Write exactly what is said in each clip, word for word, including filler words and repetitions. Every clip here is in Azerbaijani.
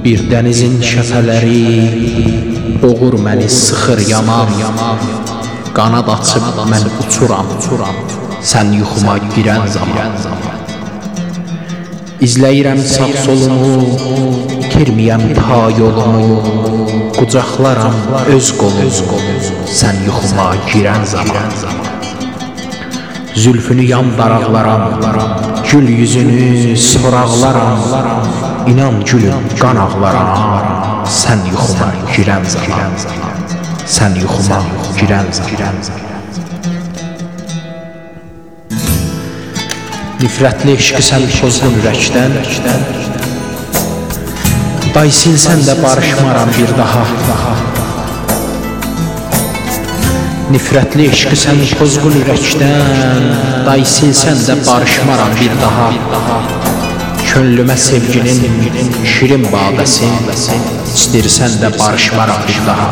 Bir dənizin şəfələri boğur məni sıxır yaman. Qanad açıb mən uçuram, sən yuxuma girən zaman. İzləyirəm sağ solumu, itirməyəm ta yolumu. Qucaqlaram öz qolumu, sən yuxuma girən zaman. Zülfünü yan daraqlaram, gül yüzünü soraqlaram. İnan gülüm qan ağlaram, sən yuxuma girən zaman. Sən yuxuma girən zaman. Nifrətli eşqi sən pozğun ürəkdən, day silsən də barışmaram bir daha. Nifrətli eşqi sən pozğun ürəkdən, day silsən də barışmaram bir daha. Könlümə sevginin şirin badəsi, istirsən də barışmaram bir daha.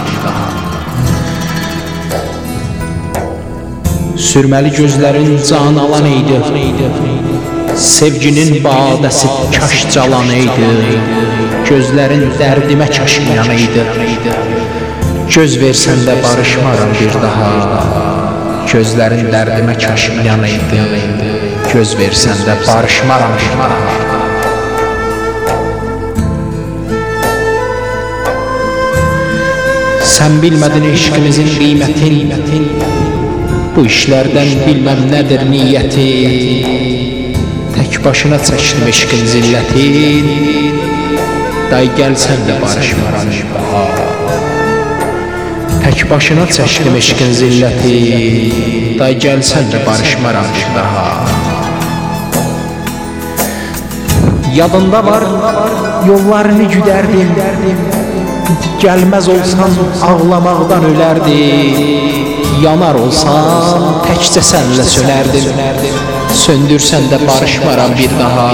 Sürməli gözlərin can alan eydi, sevginin badəsi kaş calan eydi. Gözlərin dərdimə kaş inan eydi, göz versən də barışmaram bir daha. Gözlərin dərdimə kaş inan eydi, göz versən də barışmaram bir daha. Sən bilmədin eşqimizin qiymətin, bu işlərdən bilməm nədir niyyəti. Tək başına çəkdim eşqin zillətin, day gəlsən də barışmaram bir daha. Tək başına çəkdim eşqin zilləti, day gəlsən də barışmaram bir daha. Yadında var, yollarını güdərdim, gəlməz olsan ağlamaqdan ölərdim. Yanar olsan təkcə sənlə sönərdim, söndürsən də barışmaram bir daha.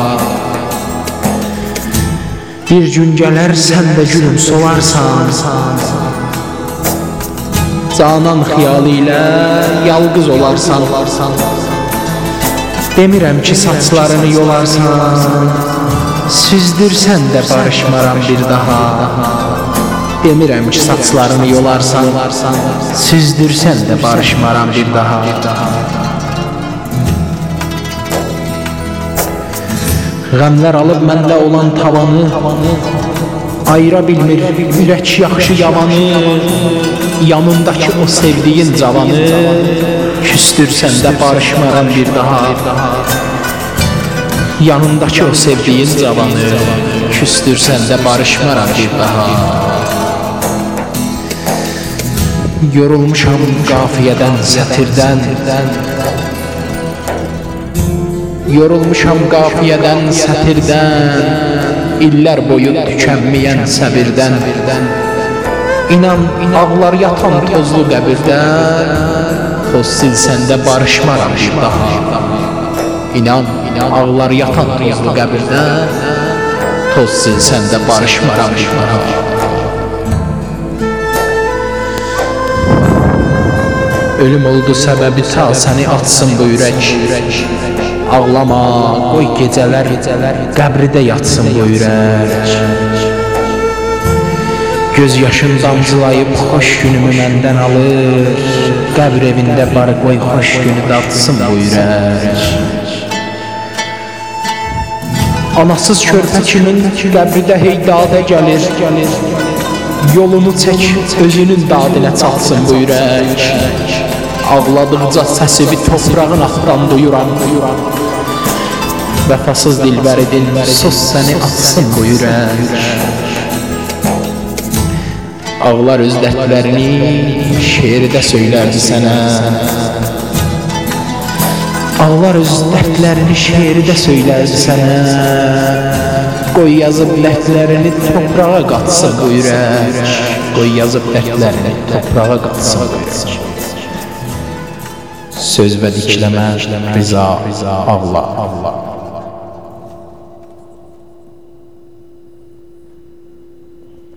Bir gün gələr sən də gülüm solarsan, canan xiyalı ilə yalqız olarsan. Demirəm ki saçlarını yolarsan, süzdürsən də barışmaram bir daha. Demirəm ki saçlarını yolarsan, süzdürsən də barışmaram bir daha. Qəmlər alıb məndə olan tavanı, ayıra bilmir ürək yaxşı yamanı. Yanındakı o sevdiyin cavanı, küstürsən də barışmaram bir daha. Yanındakı o sevdiyin cavanı, küstürsən də barışmaram bir daha. Yorulmuşam qafiyədən, sətirdən, yorulmuşam qafiyədən, sətirdən, illər boyu tükənməyən səbirdən. İnan, ağlar yatan tozlu qəbirdən, toz silsən də barışmaram bir daha. İnan, ağlar yatan tozlu qəbirdən, toz silsən də barışmaram bir daha. Ölüm oldu səbəbi ta səni atsın bu ürək. Ağlama, qoy gecələr qəbridə yatsın bu ürək. Göz yaşın damcılayıb xoş günümü məndən alır, qəbr evində bar qoy xoş günü datsın bu ürək. Anasız körpə kimin qəbridə heydadə gəlir, yolunu çək özünün dadinə çatsın bu ürək. Ağladıqca səsivi toprağın altdan duyuram. Vəfasız dilbəridin sus səni atsın bu ürək. Ağlar öz dərdlərini şeirdə söylərdi sənə. Ağlar öz dərdlərini şeirdə söylərdi sənə. Qoy yazıb dərdlərini toprağa qatsın bu ürək. Qoy yazıb dərdlərini toprağa qatsın bu ürək. Söz və dikləmə, riza, ağla.